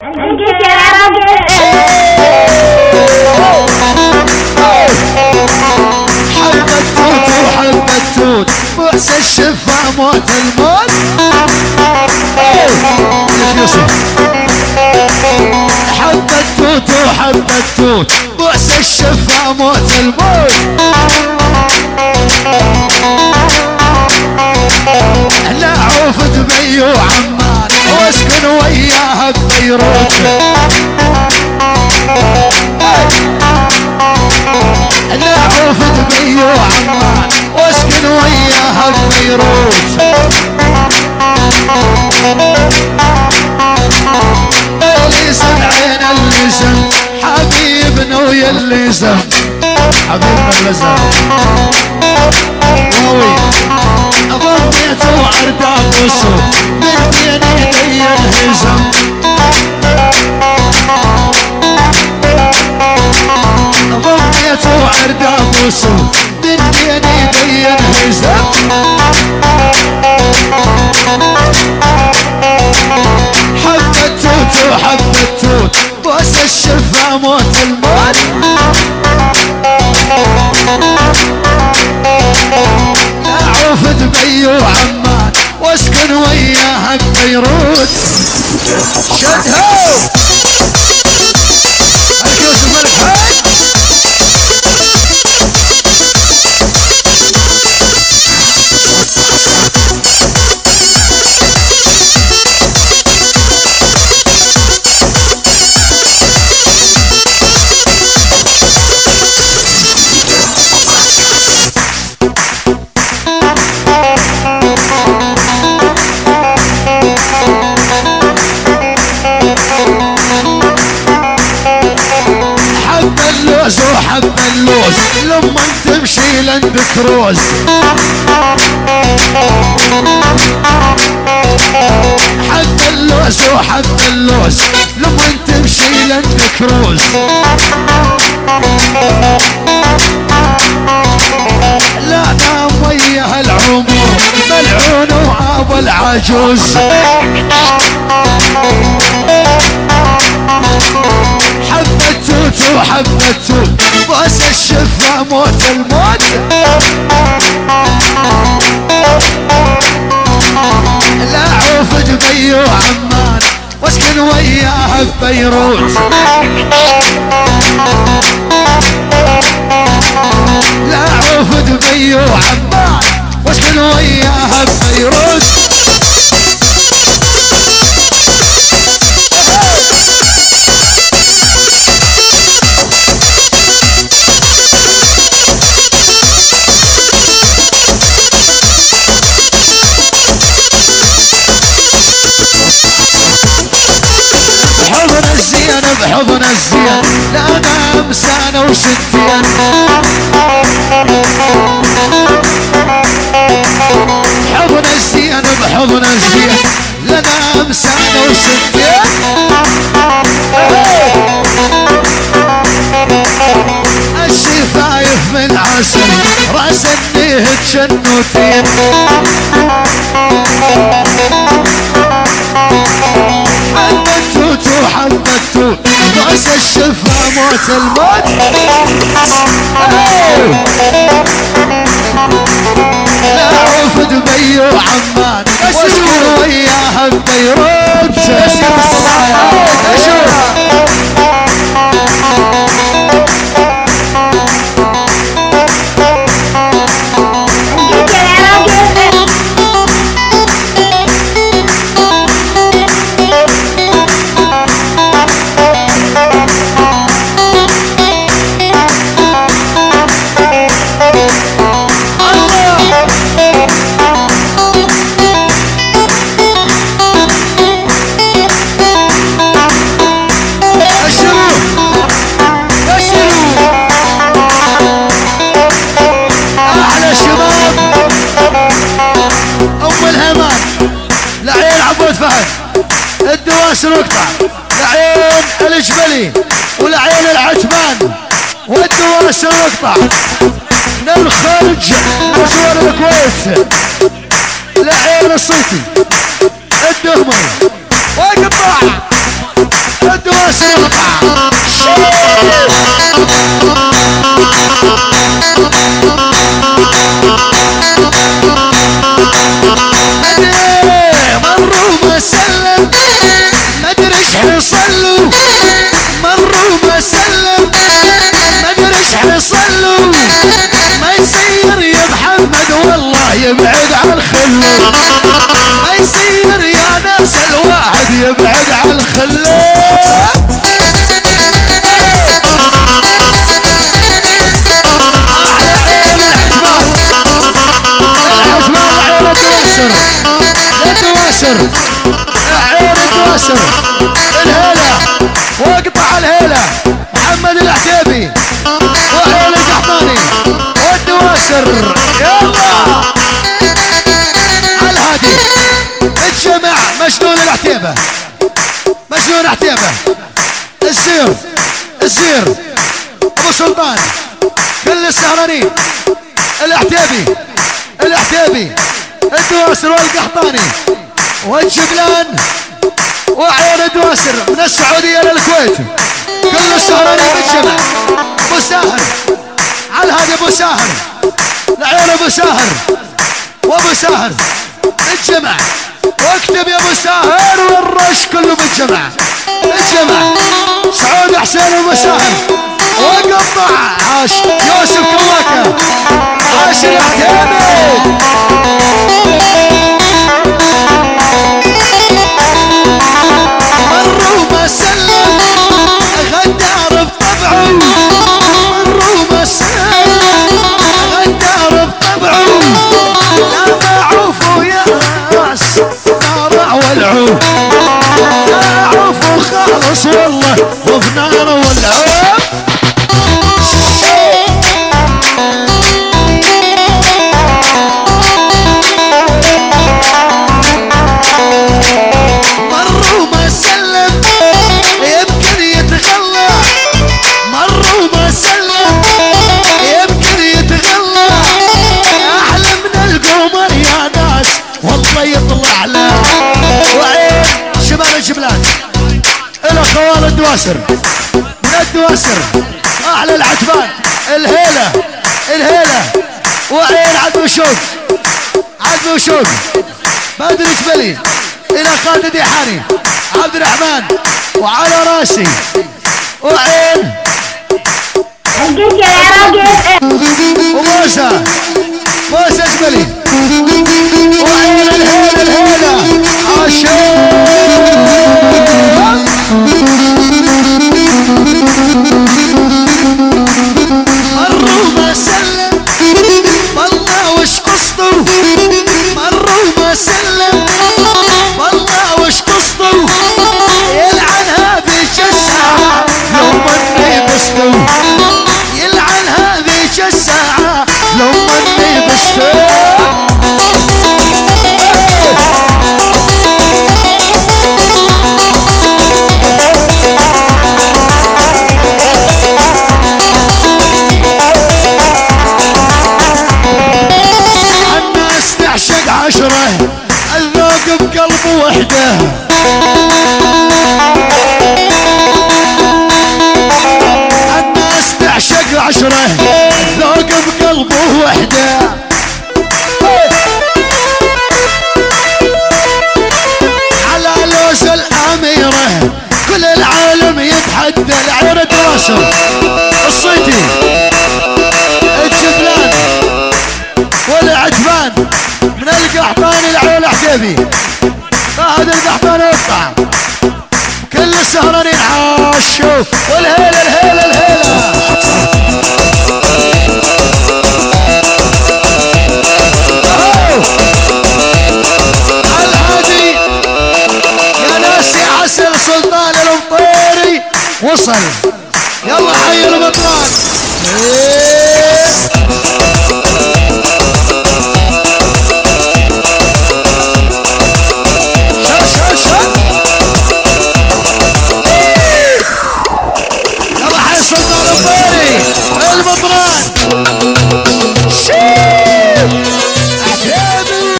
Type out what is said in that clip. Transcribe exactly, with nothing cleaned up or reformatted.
حب التوت وحب التوت بؤس الشفا موت الموت. حب التوت وحب التوت بؤس الشفا موت الموت. لا عوف دبي وعمان واسكن وياها ببيروت. لا عوف دبي وعمان واسكن وياها ببيروت. اللسان عين اللسان حبيبنا ويا اللسان حبيبنا اللسان قوي. ضميت وعرضه بصوت من بين يدي انهزم. ضميت وعرضه بصوت من بين يدي انهزم. حب التوت وحب التوت بؤس الشفا موت الموت. اعوف دبي وعمان واسكن وياها ببيروت. شدها اليوسف الحاج. وحب اللوز لما تمشي لندك روز. حب اللوز وحب اللوز لما تمشي لندك روز. لا نام وياها العمر ملعون وعاب العجوز. حب التوت وحب التوت بؤس الشفا موت الموت. لا عوف دبي وعمان واسكن وياها ببيروت. لا عوف دبي وعمان واسكن وياها ببيروت. بحضن الزين بحضن الزين لا نام سنة وستين. بحضن الزين بحضن الزين لا نام سنة وستين. الشفايف من عسل راس النيه تشنوتين. حب التوت وحب التوت بؤس الشفا موت الموت. لا عوف دبي وعمان واسكن وياها ببيروت. الدواسر اقطع لعين الجبلي ولعين العتمان والدواسر اقطع من الخرج مشوار الكويت لعين الصيفي الدهمي واقطع والدواسر اقطع مروا ما سلم ما ادري ايش حيصلوا مروا ما سلم ما ادري ايش حيصلوا ما يصير يا محمد والله يبعد عن الخلة ما يصير يا ناس الواحد يبعد عن الخلة الدواسر عين الدواسر الهيلة واقطع الهيلة محمد العتيبي وعين القحطاني والدواسر يلا الهادي الجمع مجنون العتيبة مجنون عتيبة الزير الزير ابو سلطان كل السهرانين العتيبي العتيبي الدواسر والقحطاني والجبلان وعين الدواسر من السعودية للكويت كل السهرانين بالجمع ابو ساهر على هذا ابو ساهر العين ابو ساهر وابو ساهر بالجمع واكتب يا ابو ساهر والرش كله بالجمع بالجمع سعود حسين ابو ساهر وقطع عاش يوسف كواكا عاش العتيبي مروا ما سلم غدار بطبعه مروا ما سلم غدار بطبعه لا معوفوا يا ناس نار ولعوا لا عوفوا خالص والله وفي نار ولعوا يطلع له وعين شمال الجبلان الاخوان الدواسر من الدواسر اعلى العتبان الهيله الهيله وعين عدو شوق عدو شوق بدر جبلي الى خالد ديحاني عبد الرحمن وعلى راسي وعين وموسى موسى جبلي وعين الهيلة الهيلة عاشق مروا ما سلم والله وش قصته مروا ما سلم والله وش قصته يلعنها بيش الساعة لو مني بسته يلعنها بيش الساعة لو مني بسته عشرة الذوق بقلبه وحده الناس تعشق عشرة الذوق بقلبه وحده على لوز الأميرة كل العالم يتحدى العين الدواسر الصيتي الجبلان والعتبان من القحطاني العين العتيبي هذا القحطاني يقطع كل السهرانين عاشوا والهيلة الهيلة الهيلة الهادي يا ناس يا عسل سلطان المطيري وصل يلا حي المطران